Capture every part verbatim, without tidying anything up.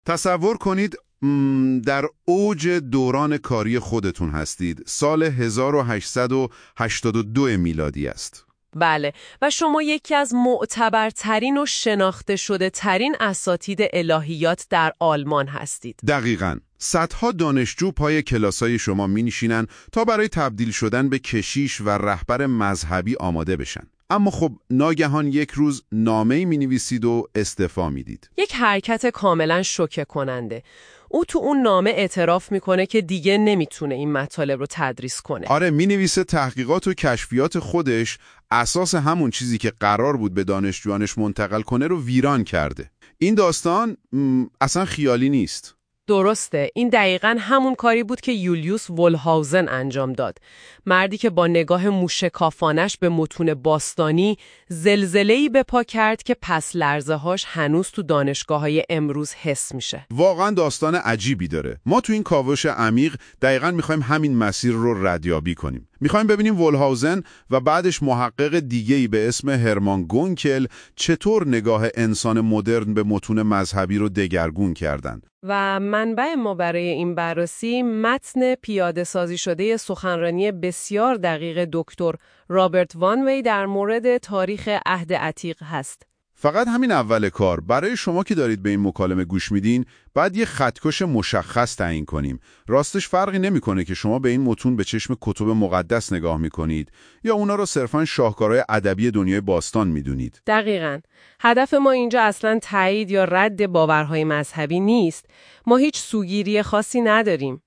تصور کنید در اوج دوران کاری خودتون هستید. سال هزار و هشتصد و هشتاد و دو میلادی است. بله، و شما یکی از معتبرترین و شناخته شده ترین اساتید الهیات در آلمان هستید. دقیقاً. صدها دانشجو پای کلاسای شما می نشینن تا برای تبدیل شدن به کشیش و رهبر مذهبی آماده بشن. اما خب ناگهان یک روز نامه‌ای می‌نویسید و استعفا میدید. یک حرکت کاملا شوکه کننده. او تو اون نامه اعتراف میکنه که دیگه نمیتونه این مطالب رو تدریس کنه. آره، مینویسه تحقیقات و کشفیات خودش اساس همون چیزی که قرار بود به دانشجوانش منتقل کنه رو ویران کرده. این داستان اصلا خیالی نیست. درسته، این دقیقاً همون کاری بود که یولیوس ولهاوزن انجام داد. مردی که با نگاه موشکافانش به متون باستانی زلزله‌ای به پا کرد که پس لرزه‌هاش هنوز تو دانشگاه‌های امروز حس میشه. واقعاً داستان عجیبی داره. ما تو این کاوش عمیق دقیقاً می‌خوایم همین مسیر رو ردیابی کنیم. می‌خوایم ببینیم ولهاوزن و بعدش محقق دیگه‌ای به اسم هرمان گونکل چطور نگاه انسان مدرن به متون مذهبی رو دگرگون کردن. و منبع ما برای این بررسی متن پیاده سازی شده سخنرانی بسیار دقیق دکتر رابرت وان وی در مورد تاریخ عهد عتیق هست. فقط همین اول کار برای شما که دارید به این مکالمه گوش میدین بعد یه خطکش مشخص تعیین کنیم. راستش فرقی نمیکنه که شما به این متون به چشم کتب مقدس نگاه میکنید یا اونا رو صرفاً شاهکارهای ادبی دنیای باستان میدونید. دقیقاً. هدف ما اینجا اصلاً تایید یا رد باورهای مذهبی نیست. ما هیچ سوگیری خاصی نداریم.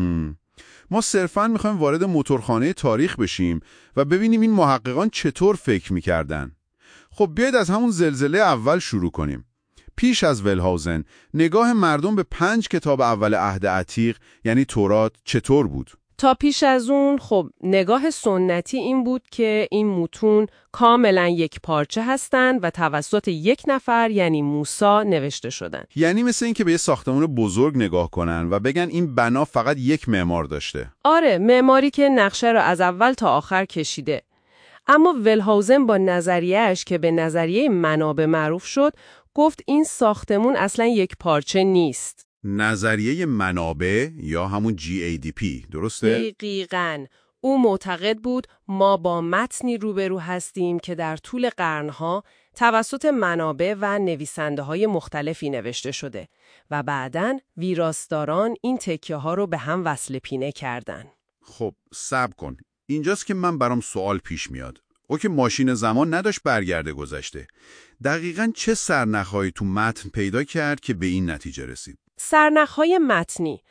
ما صرفاً میخوایم وارد موتورخانه تاریخ بشیم و ببینیم این محققان چطور فکر میکردن. خب بیاید از همون زلزله اول شروع کنیم. پیش از ولهاوزن نگاه مردم به پنج کتاب اول عهد عتیق یعنی تورات چطور بود؟ تا پیش از اون خب نگاه سنتی این بود که این متون کاملا یک پارچه هستند و توسط یک نفر یعنی موسی نوشته شدن. یعنی مثل این که به یه ساختمان بزرگ نگاه کنن و بگن این بنا فقط یک معمار داشته. آره، معماری که نقشه رو از اول تا آخر کشیده. اما ولهاوزن با نظریه‌اش که به نظریه منابع معروف شد گفت این ساختمون اصلا یک پارچه نیست. نظریه منابع یا همون جی ای دی پی، درسته؟ دقیقاً. او معتقد بود ما با متنی روبرو هستیم که در طول قرنها توسط منابع و نویسنده‌های مختلفی نوشته شده و بعداً ویراستاران این تکیه ها رو به هم وصل پینه کردن. خب صبر کن. اینجاست که من برام سوال پیش میاد. او که ماشین زمان نداشت برگرده گذشته. دقیقاً چه سرنخ‌هایی تو متن پیدا کرد که به این نتیجه رسید؟ سرنخ‌های متنی.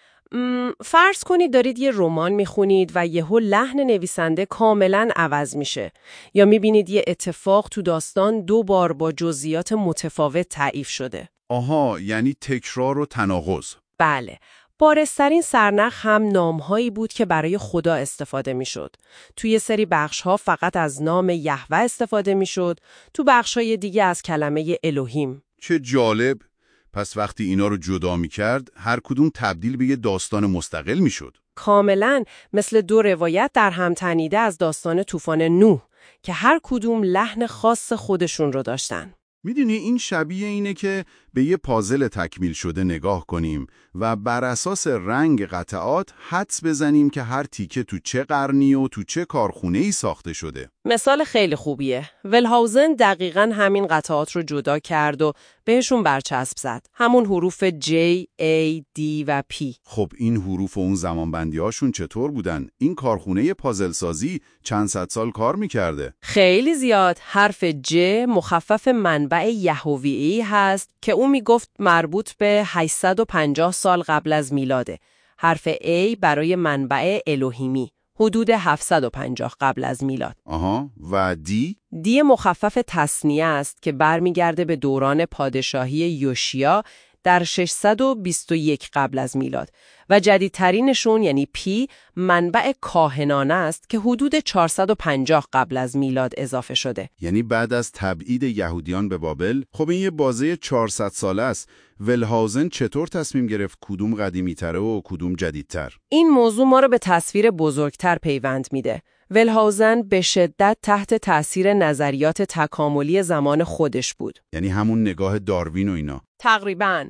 فرض کنید دارید یه رمان میخونید و یهو لحن نویسنده کاملاً عوض میشه. یا میبینید یه اتفاق تو داستان دو بار با جزئیات متفاوت تعریف شده. آها، یعنی تکرار و تناقض. بله. بارزترین سرنخ هم نامهایی بود که برای خدا استفاده میشد. توی سری بخش‌ها فقط از نام یهوه استفاده میشد، تو بخش‌های دیگه از کلمه الوهیم. چه جالب. پس وقتی اینا رو جدا می‌کرد، هر کدوم تبدیل به یه داستان مستقل میشد. کاملاً مثل دو روایت در هم تنیده از داستان طوفان نوح که هر کدوم لحن خاص خودشون رو داشتن. میدونی این شبیه اینه که به یه پازل تکمیل شده نگاه کنیم و بر اساس رنگ قطعات حدس بزنیم که هر تیکه تو چه قرنی و تو چه کارخونه‌ای ساخته شده. مثال خیلی خوبیه. ولهاوزن دقیقاً همین قطعات رو جدا کرد و بهشون برچسب زد. همون حروف J, A, D و P. خب این حروف و اون زمانبندی هاشون چطور بودن؟ این کارخونه پازل سازی چند صد سال کار میکرده. خیلی زیاد. حرف J مخفف منبع یهویی هست که اون میگفت مربوط به هشتصد و پنجاه سال قبل از میلاده. حرف A برای منبع الوهیمی، حدود هفتصد و پنجاه قبل از میلاد. آها. و دی؟ دی مخفف تثنیه است که برمیگرده به دوران پادشاهی یوشیا در ششصد و بیست و یک قبل از میلاد و جدیدترینشون یعنی پی منبع کاهنانه است که حدود چهارصد و پنجاه قبل از میلاد اضافه شده. یعنی بعد از تبعید یهودیان به بابل. خب این یه بازه چهارصد ساله است. ولهاوزن چطور تصمیم گرفت کدوم قدیمی‌تره و کدوم جدیدتر؟ این موضوع ما رو به تصویر بزرگتر پیوند میده. ولهاوزن به شدت تحت تأثیر نظریات تکاملی زمان خودش بود. یعنی همون نگاه داروین و اینا. تقریباً.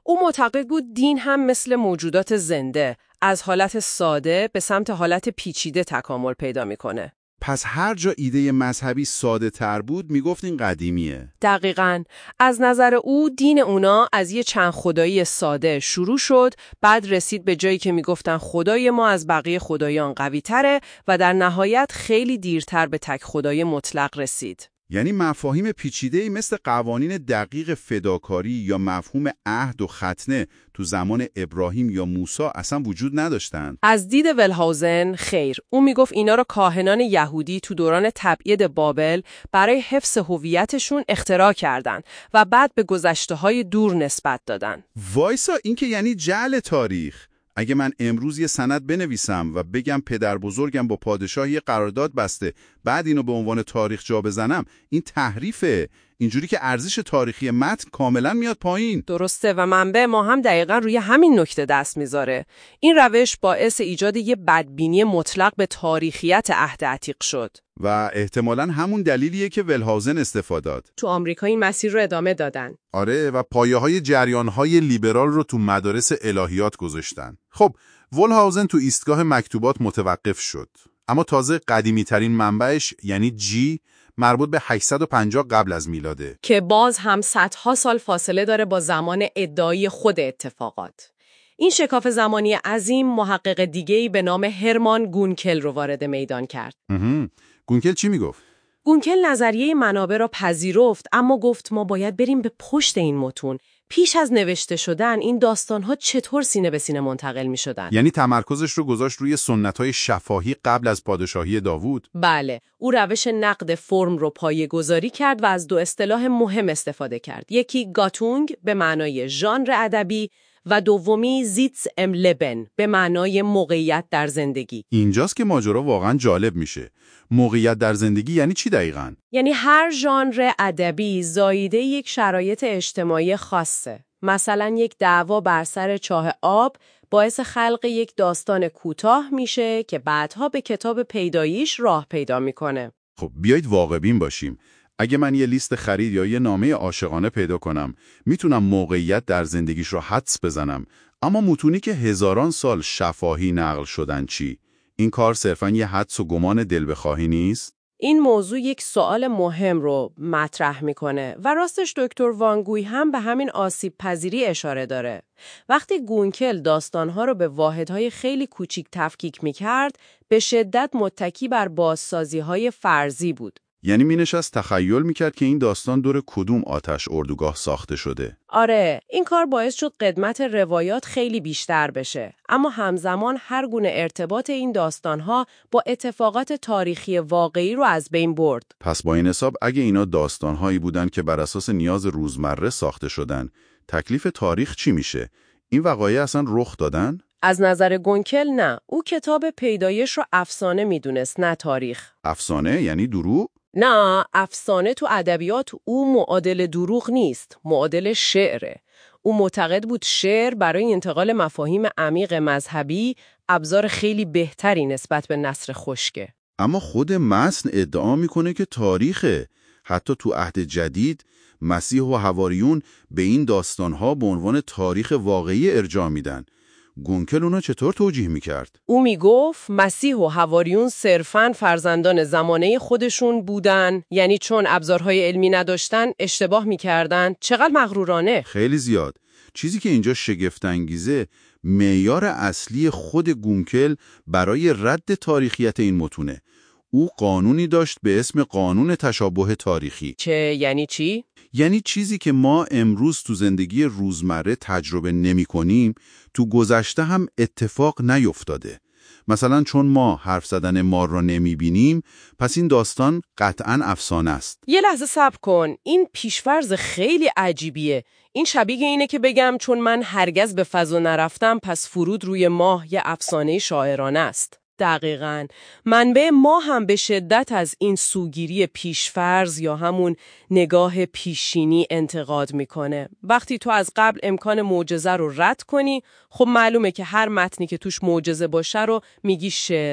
او معتقد بود دین هم مثل موجودات زنده از حالت ساده به سمت حالت پیچیده تکامل پیدا میکنه. پس هر جا ایده مذهبی ساده تر بود میگفت این قدیمیه. دقیقاً. از نظر او دین اونا از یه چند خدایی ساده شروع شد، بعد رسید به جایی که میگفتن خدای ما از بقیه خدایان قوی تره و در نهایت خیلی دیرتر به تک خدای مطلق رسید. یعنی مفاهیم پیچیده‌ای مثل قوانین دقیق فداکاری یا مفهوم عهد و ختنه تو زمان ابراهیم یا موسی اصلا وجود نداشتن. از دید ولهاوزن خیر. او میگفت اینا رو کاهنان یهودی تو دوران تبعید بابل برای حفظ هویتشون اختراع کردن و بعد به گذشته‌های دور نسبت دادن. وایسا، این که یعنی جعل تاریخ. اگه من امروز یه سند بنویسم و بگم پدر بزرگم با پادشاهی قرارداد بسته، بعد اینو به عنوان تاریخ جا بزنم، این تحریفه. اینجوری که ارزش تاریخی متن کاملا میاد پایین. درسته و منبع ما هم دقیقا روی همین نکته دست میذاره. این روش باعث ایجاد یه بدبینی مطلق به تاریخیت عهد عتیق شد. و احتمالاً همون دلیلیه که ولهاوزن استفاده داد. تو آمریکا این مسیر رو ادامه دادن. آره، و پایه‌های جریان‌های لیبرال رو تو مدارس الهیات گذاشتن. خب، ولهاوزن تو ایستگاه مکتوبات متوقف شد. اما تازه قدیمی‌ترین منبعش یعنی جی مربوط به هشتصد و پنجاه قبل از میلاده که باز هم صدها سال فاصله داره با زمان ادعای خود اتفاقات. این شکاف زمانی عظیم محقق دیگه‌ای به نام هرمان گونکل رو وارد میدان کرد. گونکل چی میگفت؟ گونکل نظریه منابع را پذیرفت، اما گفت ما باید بریم به پشت این متون. پیش از نوشته شدن این داستان‌ها چطور سینه به سینه منتقل می‌شدن؟ یعنی تمرکزش رو گذاشت روی سنت‌های شفاهی قبل از پادشاهی داوود؟ بله، او روش نقد فرم رو پایه‌گذاری کرد و از دو اصطلاح مهم استفاده کرد. یکی گاتونگ به معنای ژانر ادبی و دومی زیتس ام لبن به معنای موقعیت در زندگی. اینجاست که ماجرا واقعا جالب میشه. موقعیت در زندگی یعنی چی دقیقاً؟ یعنی هر ژانر ادبی زاییده یک شرایط اجتماعی خاصه. مثلا یک دعوا بر سر چاه آب باعث خلق یک داستان کوتاه میشه که بعدها به کتاب پیداییش راه پیدا میکنه. خب بیایید واقع بین باشیم. اگه من یه لیست خرید یا یه نامه عاشقانه پیدا کنم، میتونم موقعیت در زندگیش رو حدس بزنم. اما متونی که هزاران سال شفاهی نقل شدن چی؟ این کار صرفاً یه حدس و گمان دل بخواهی نیست؟ این موضوع یک سوال مهم رو مطرح میکنه و راستش دکتر وانگوی هم به همین آسیب پذیری اشاره داره. وقتی گونکل داستانها رو به واحدهای خیلی کوچیک تفکیک میکرد، به شدت متکی بر بازسازی‌های فرضی بود. یعنی می نشست تخیل می کرد که این داستان دور کدوم آتش اردوگاه ساخته شده. آره، این کار باعث شد قدمت روایات خیلی بیشتر بشه. اما همزمان هر گونه ارتباط این داستانها با اتفاقات تاریخی واقعی رو از بین برد. پس با این حساب اگه اینا داستانهایی بودن که بر اساس نیاز روزمره ساخته شدن، تکلیف تاریخ چی میشه؟ این وقایع اصلا رخ دادن؟ از نظر گونکل نه. او کتاب پیدایش رو افسانه میدونست، نه تاریخ. افسانه یعنی دروغ؟ نه، افسانه تو ادبیات او معادل دروغ نیست، معادل شعره. او معتقد بود شعر برای انتقال مفاهیم عمیق مذهبی ابزار خیلی بهتری نسبت به نثر خشکه. اما خود متن ادعا میکنه که تاریخه. حتی تو عهد جدید مسیح و حواریون به این داستانها به عنوان تاریخ واقعی ارجاع میدن. گونکل اونا چطور توجیه میکرد؟ او میگفت مسیح و حواریون صرفاً فرزندان زمانه خودشون بودن، یعنی چون ابزارهای علمی نداشتن اشتباه میکردن. چقدر مغرورانه. خیلی زیاد. چیزی که اینجا شگفت انگیزه، معیار اصلی خود گونکل برای رد تاریخیت این متونه. او قانونی داشت به اسم قانون تشابه تاریخی. چه یعنی چی؟ یعنی چیزی که ما امروز تو زندگی روزمره تجربه نمی کنیم، تو گذشته هم اتفاق نیفتاده. مثلا چون ما حرف زدن مار را نمی بینیم، پس این داستان قطعاً افسانه است. یه لحظه صبر کن. این پیشفرض خیلی عجیبیه. این شبیه اینه که بگم چون من هرگز به فضا نرفتم، پس فرود روی ماه یه افسانه شاعرانه است. دقیقاً. منبع ما هم به شدت از این سوگیری پیشفرض یا همون نگاه پیشینی انتقاد میکنه. وقتی تو از قبل امکان معجزه رو رد کنی، خب معلومه که هر متنی که توش معجزه باشه رو میگی شعره.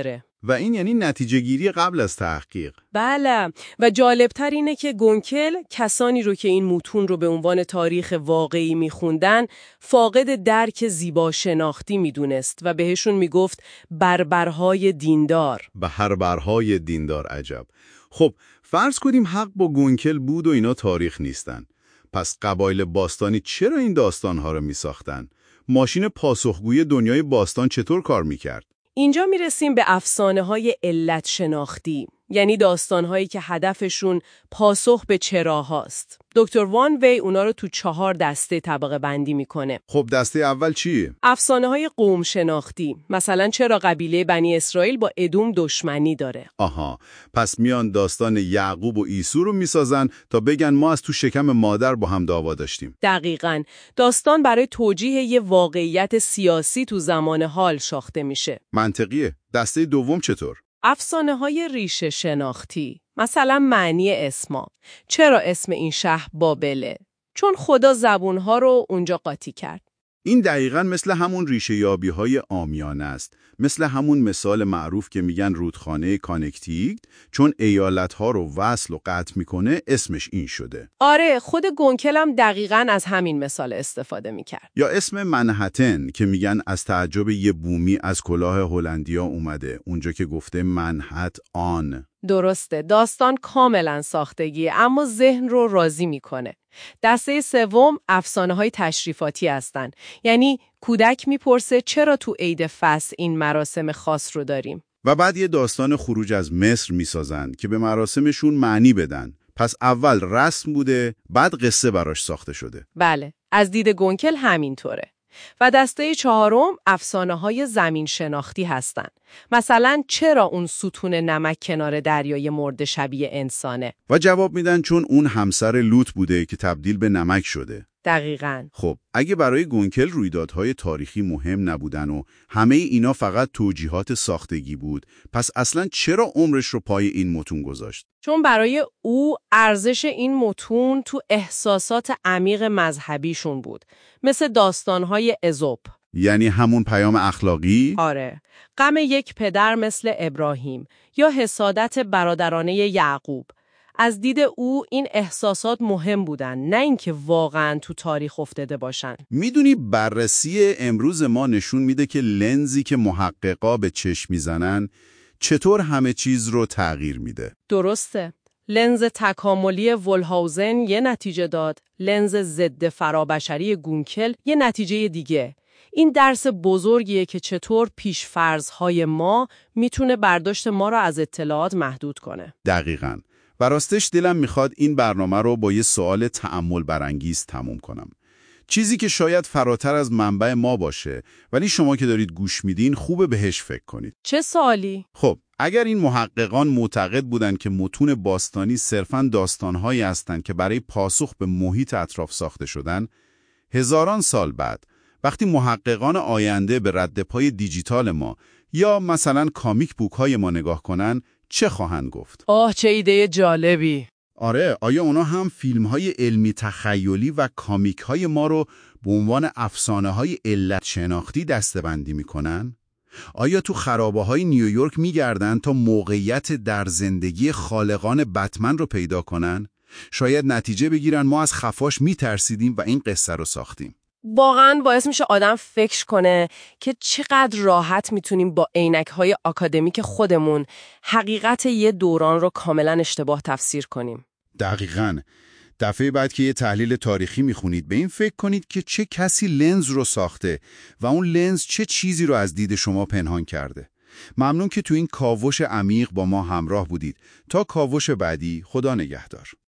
و این یعنی نتیجه گیری قبل از تحقیق. بله، و جالبتر اینه که گونکل کسانی رو که این متون رو به عنوان تاریخ واقعی میخوندن فاقد درک زیبا شناختی میدونست و بهشون میگفت بربرهای دیندار. بربرهای دیندار، عجب. خب فرض کنیم حق با گونکل بود و اینا تاریخ نیستن. پس قبایل باستانی چرا این داستانها رو میساختن؟ ماشین پاسخگوی دنیای باستان چطور کار میکرد؟ اینجا میرسیم به افسانه‌های علت شناختی، یعنی داستان‌هایی که هدفشون پاسخ به چراهاست. دکتر وان وی اونا رو تو چهار دسته طبقه بندی میکنه. خب دسته اول چیه؟ افسانه‌های قوم شناختی، مثلا چرا قبیله بنی اسرائیل با ادوم دشمنی داره. آها، پس میان داستان یعقوب و عیسی رو میسازن تا بگن ما از تو شکم مادر با هم دعوا داشتیم. دقیقاً. داستان برای توجیه یه واقعیت سیاسی تو زمان حال ساخته میشه. منطقیه. دسته دوم چطور؟ افسانه‌های ریشه شناختی، مثلا معنی اسما. چرا اسم این شهر بابله؟ چون خدا زبونها رو اونجا قاطی کرد. این دقیقاً مثل همون ریشه یابی های عامیانه است. مثل همون مثال معروف که میگن رودخانه کانکتیکت چون ایالت‌ها رو وصل و قطع میکنه اسمش این شده. آره، خود گونکل هم دقیقاً از همین مثال استفاده میکرد. یا اسم منهتن که میگن از تعجب یه بومی از کلاه هلندیا اومده، اونجا که گفته منهت آن. درسته، داستان کاملا ساختگیه اما ذهن رو راضی میکنه. دسته سوم افسانه‌های تشریفاتی هستن، یعنی کودک میپرسه چرا تو عید فصل این مراسم خاص رو داریم. و بعد یه داستان خروج از مصر میسازن که به مراسمشون معنی بدن. پس اول رسم بوده، بعد قصه براش ساخته شده. بله، از دید گونکل همینطوره. و دسته چهارم افسانه‌های زمین شناختی هستن. مثلا چرا اون ستون نمک کنار دریای مرده شبیه انسانه؟ و جواب میدن چون اون همسر لوط بوده که تبدیل به نمک شده. دقیقاً. خب اگه برای گونکل رویدادهای تاریخی مهم نبودن و همه اینا فقط توجیهات ساختگی بود، پس اصلا چرا عمرش رو پای این متون گذاشت؟ چون برای او ارزش این متون تو احساسات عمیق مذهبیشون بود، مثل داستانهای اذوب. یعنی همون پیام اخلاقی؟ آره، غم یک پدر مثل ابراهیم یا حسادت برادرانه یعقوب. از دید او این احساسات مهم بودن، نه اینکه واقعاً تو تاریخ افتاده باشن. میدونی بررسی امروز ما نشون میده که لنزی که محققا به چشم میزنن چطور همه چیز رو تغییر میده. درسته. لنز تکاملی ولهاوزن یه نتیجه داد، لنز ضد فرابشری گونکل یه نتیجه دیگه. این درس بزرگیه که چطور پیش‌فرض‌های ما میتونه برداشت ما رو از اطلاعات محدود کنه. دقیقاً. و راستش دلم میخواد این برنامه رو با یه سوال تأمل برانگیز تموم کنم. چیزی که شاید فراتر از منبع ما باشه، ولی شما که دارید گوش میدین خوبه بهش فکر کنید. چه سوالی؟ خب، اگر این محققان معتقد بودن که متون باستانی صرفاً داستانهایی هستند که برای پاسخ به محیط اطراف ساخته شدن، هزاران سال بعد وقتی محققان آینده به ردپای دیجیتال ما یا مثلا کامیک بوک های ما نگاه کنن، چه خواهند گفت؟ آه چه ایده جالبی. آره، آیا اونا هم فیلم های علمی تخیلی و کامیک های ما رو به عنوان افسانه های علت شناختی دسته‌بندی میکنن؟ آیا تو خرابه های نیویورک میگردن تا موقعیت در زندگی خالقان بتمن رو پیدا کنن؟ شاید نتیجه بگیرن ما از خفاش میترسیدیم و این قصه رو ساختیم. واقعاً باعث میشه آدم فکر کنه که چقدر راحت میتونیم با عینک‌های آکادمیک خودمون حقیقت یه دوران رو کاملاً اشتباه تفسیر کنیم. دقیقاً. دفعه بعد که یه تحلیل تاریخی میخونید به این فکر کنید که چه کسی لنز رو ساخته و اون لنز چه چیزی رو از دید شما پنهان کرده. ممنون که تو این کاوش عمیق با ما همراه بودید. تا کاوش بعدی، خدا نگهدار.